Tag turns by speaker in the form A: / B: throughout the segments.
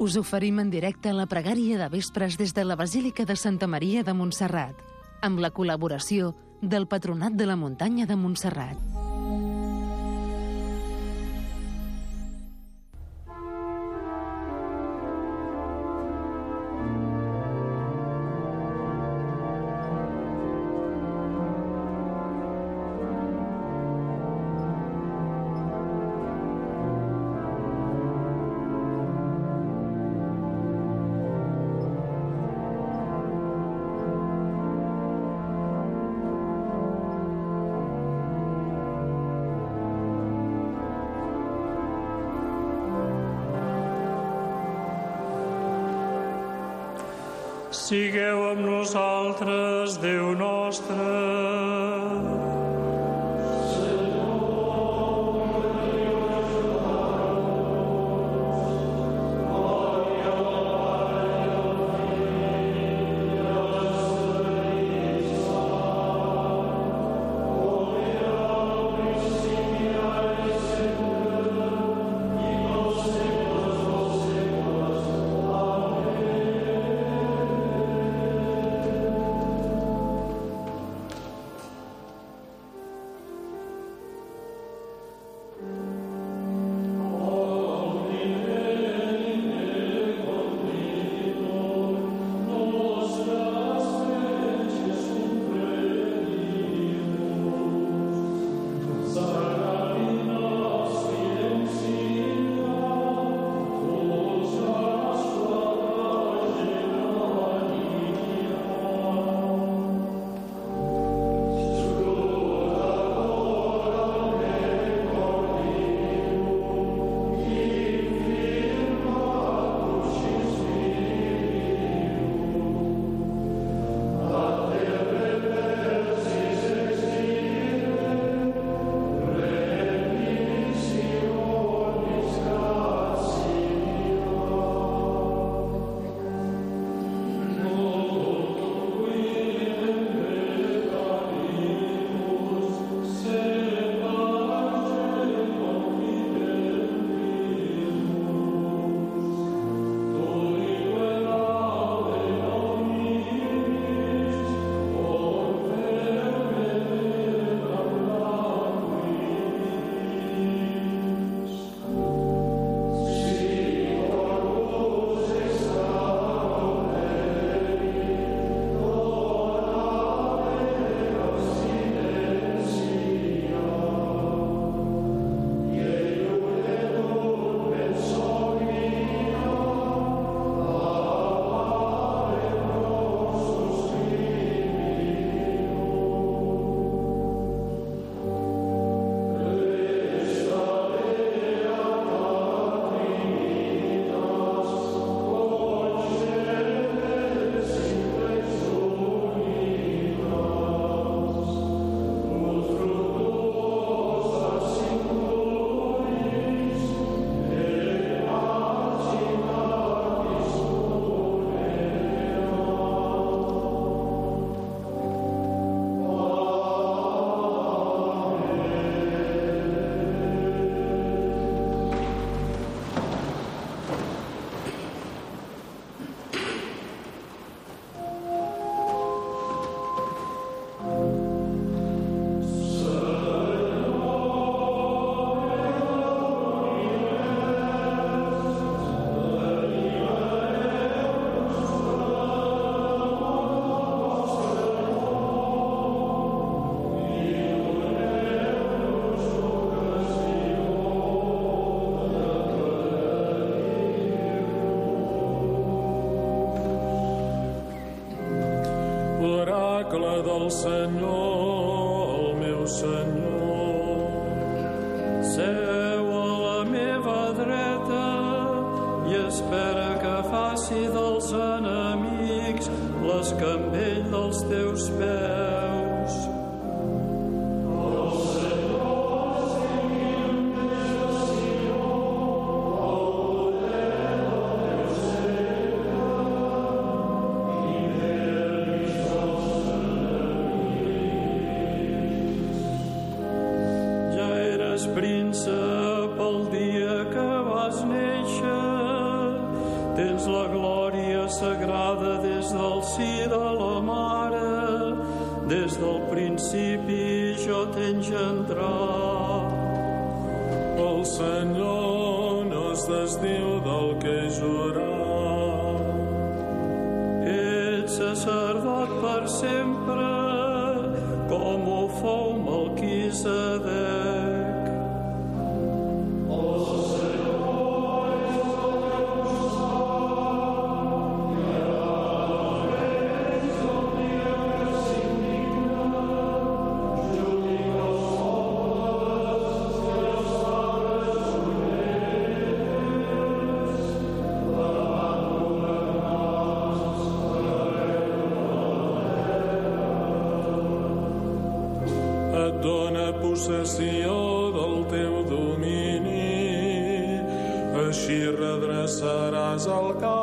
A: Us oferim en directe la pregària de vespres des de la Basílica de Santa Maria de Montserrat, amb la col·laboració del Patronat de la Muntanya de Montserrat.
B: Sigueu amb nosaltres, Déu nostre. L'oracle del Senyor, el meu Senyor, seu a la meva dreta i espera que faci dels enemics l'escampell dels teus peus. Príncep, el dia que vas néixer, Tens la glòria sagrada des del si de la mare, des del principi jo t'he engendrat. El Senyor no es desdiu del que he jurat. Ets sacerdot per sempre, com ho fou Melquisedec. Possessió del teu domini, així redreçaràs el camp.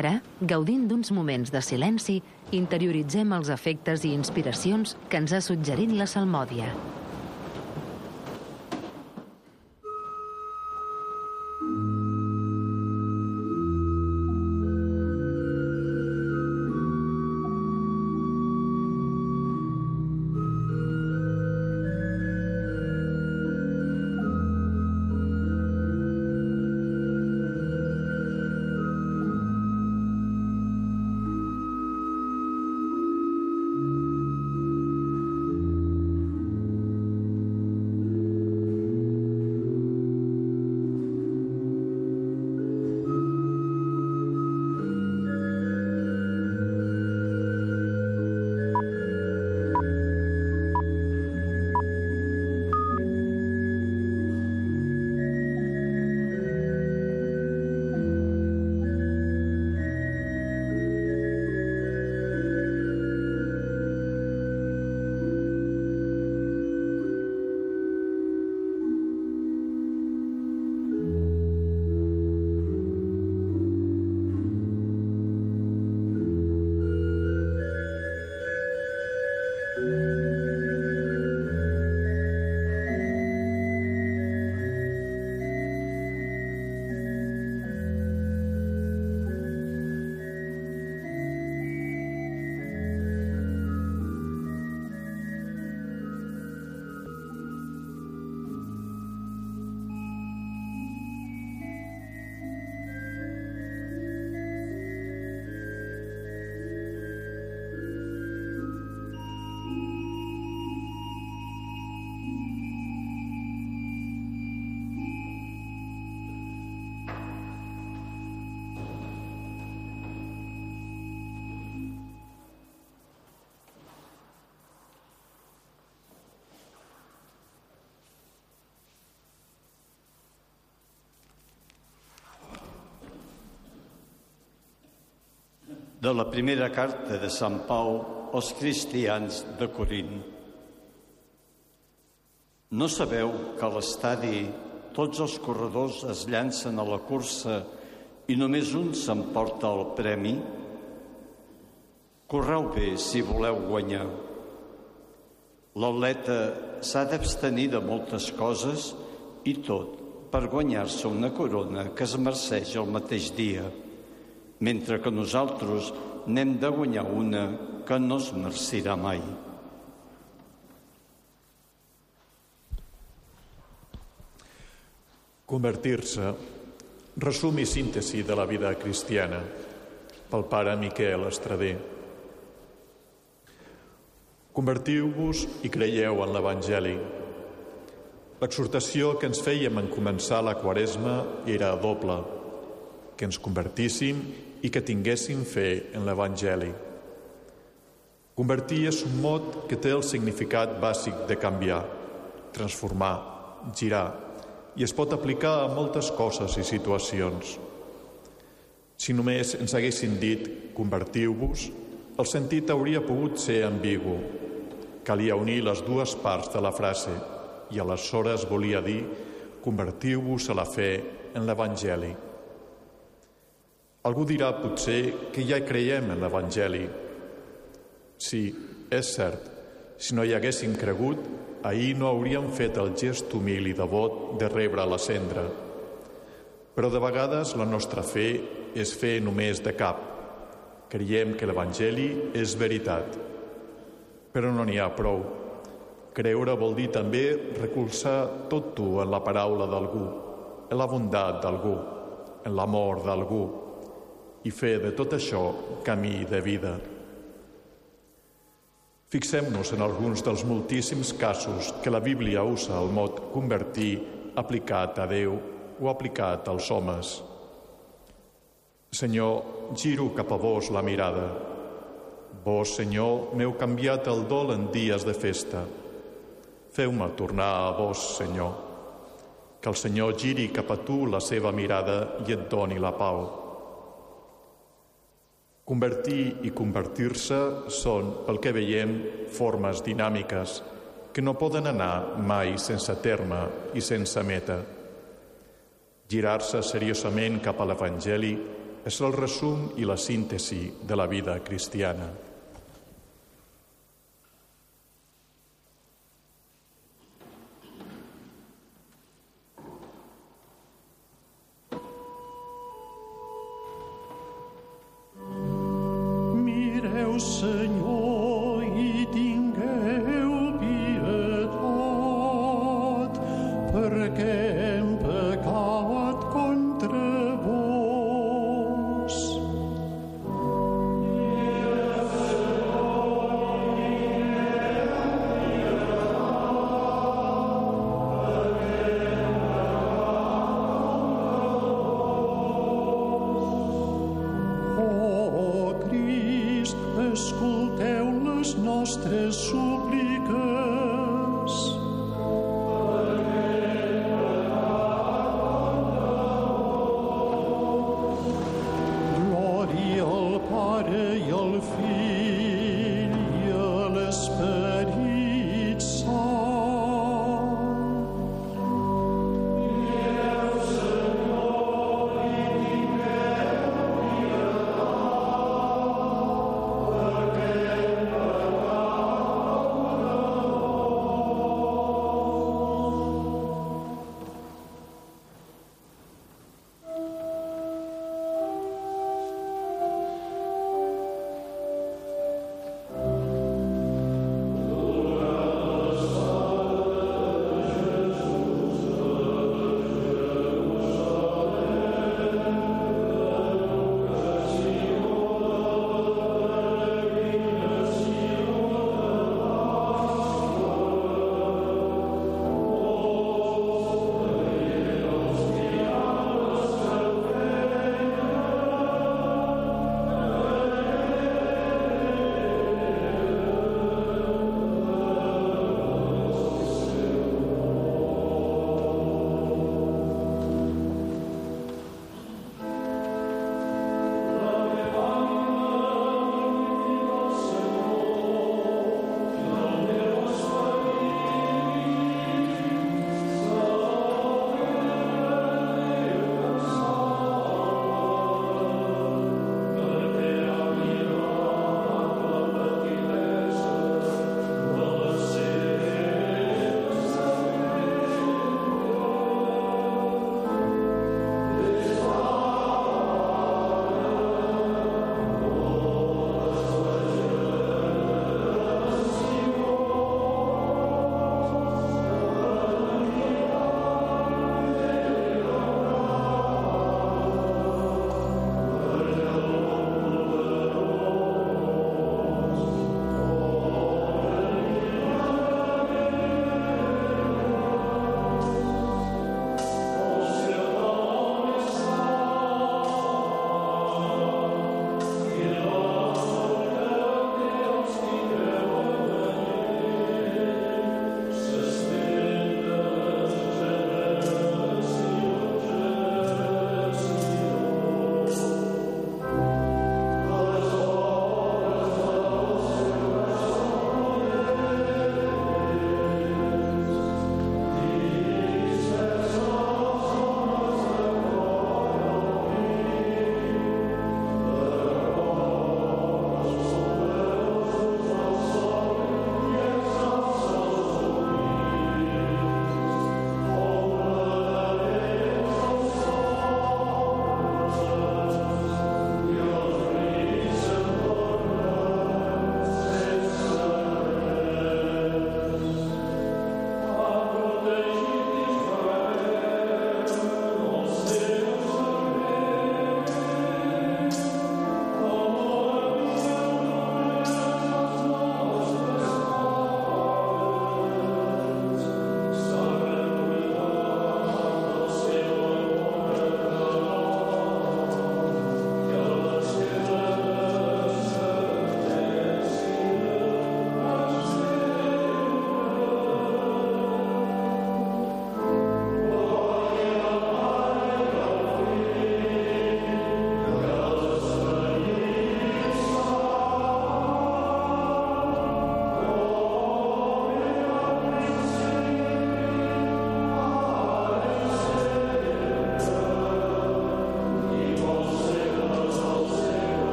A: Ara, gaudint d'uns moments de silenci, interioritzem els efectes i inspiracions que ens ha suggerit la salmòdia.
C: De la primera carta de Sant Pau als cristians de Corint. No sabeu que a l'estadi tots els corredors es llancen a la cursa i només un s'emporta el premi? Correu bé si voleu guanyar. L'atleta s'ha d'abstenir de moltes coses i tot per guanyar-se una corona que es merceix el mateix dia, mentre que nosaltres n'hem de guanyar una que no es mercirà mai.
D: Convertir-se, resum i síntesi de la vida cristiana, pel pare Miquel Estrader. Convertiu-vos i creieu en l'Evangeli. L'exhortació que ens fèiem en començar la Quaresma era doble, que ens convertíssim i que tinguéssim fe en l'Evangeli. Convertir és un mot que té el significat bàsic de canviar, transformar, girar, i es pot aplicar a moltes coses i situacions. Si només ens haguessin dit convertiu-vos, el sentit hauria pogut ser ambigu. Calia unir les dues parts de la frase i aleshores volia dir convertiu-vos a la fe en l'Evangeli. Algú dirà potser que ja creiem en l'Evangeli. Sí, és cert, si no hi haguéssim cregut, ahir no hauríem fet el gest humil i devot de rebre la cendra. Però de vegades la nostra fe és fe només de cap. Creiem que l'Evangeli és veritat. Però no n'hi ha prou. Creure vol dir també recolzar tot tu en la paraula d'algú, en la bondat d'algú, en l'amor d'algú, i fer de tot això camí de vida. Fixem-nos en alguns dels moltíssims casos que la Bíblia usa el mot convertir aplicat a Déu o aplicat als homes. Senyor, giro cap a vos la mirada. Vos, Senyor, m'heu canviat el dol en dies de festa. Feu-me tornar a vos, Senyor. Que el Senyor giri cap a tu la seva mirada i et doni la pau. Convertir i convertir-se són, pel que veiem, formes dinàmiques que no poden anar mai sense terme i sense meta. Girar-se seriosament cap a l'Evangeli és el resum i la síntesi de la vida cristiana.
B: Mireu, Senyor, i tingueu pietat, perquè hem pecat contra vos. Oh, Crist, escolteu les nostres súpliques.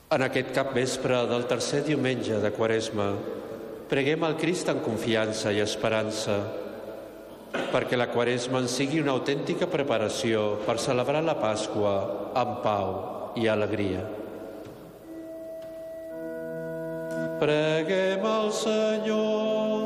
E: En aquest capvespre del tercer diumenge de Quaresma, preguem al Crist en confiança i esperança, perquè la Quaresma en sigui una autèntica preparació per celebrar la Pasqua amb pau i alegria. Preguem al Senyor.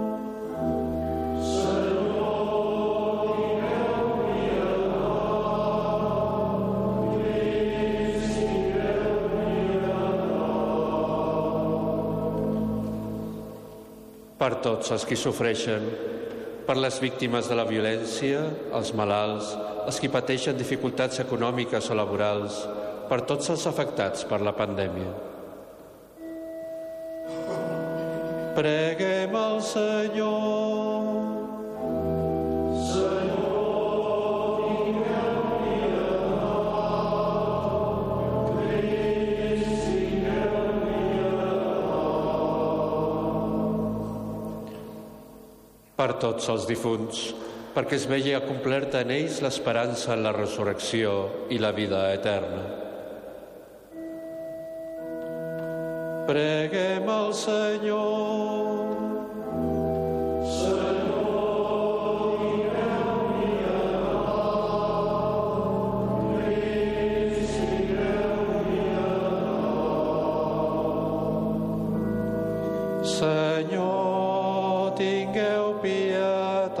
E: Per tots els qui sofreixen, per les víctimes de la violència, els malalts, els qui pateixen dificultats econòmiques o laborals, per tots els afectats per la pandèmia. Preguem al Senyor. Per tots els difunts, perquè es vegi acomplerta en ells l'esperança en la resurrecció i la vida eterna. Preguem al Senyor. Senyor, tingueu pietat.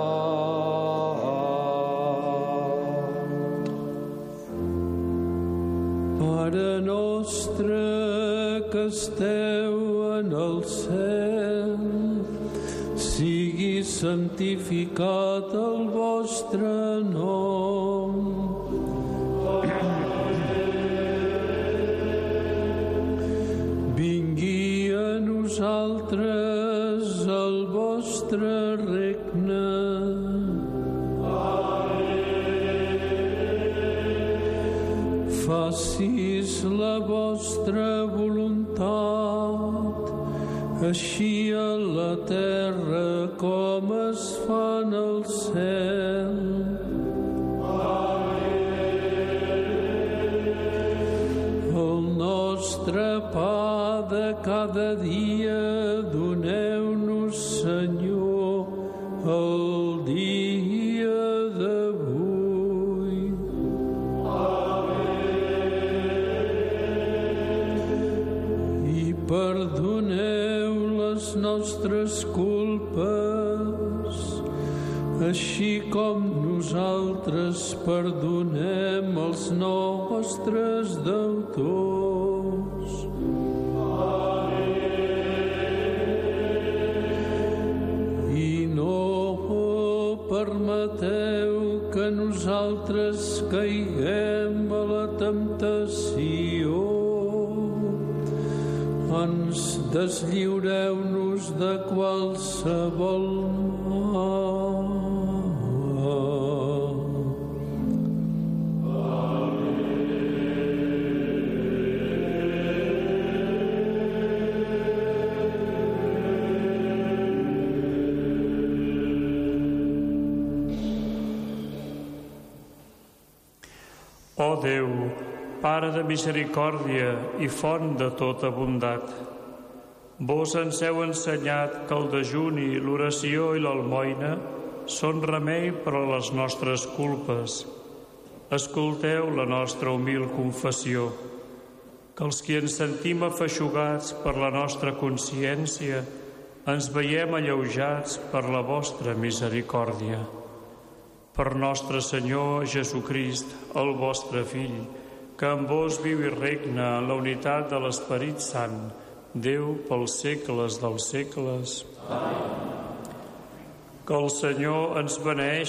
B: Pare nostre que esteu en el cel, sigui santificat el vostre nom. Vingui a nosaltres el vostre regne. Facis la vostra voluntat, així a la terra com es fa en el cel. El nostre pa de cada dia doneu-nos, Senyor, el dia d'avui. I perdoneu les nostres culpes, així com nosaltres perdonem els nostres deutors. I no permeteu que nosaltres caiguem a la temptació. Ens deslliureu-nos de qualsevol mal.
F: Ó Déu, Pare de misericòrdia i font de tota bondat, vos ens heu ensenyat que el dejuni, l'oració i l'almoina són remei per a les nostres culpes. Escolteu la nostra humil confessió, que els qui ens sentim afeixugats per la nostra consciència ens veiem alleujats per la vostra misericòrdia. Per nostre Senyor Jesucrist, el vostre Fill, que amb vos viu i regna en la unitat de l'Esperit Sant, Déu pels segles dels segles. Amén. Que el Senyor ens beneeixi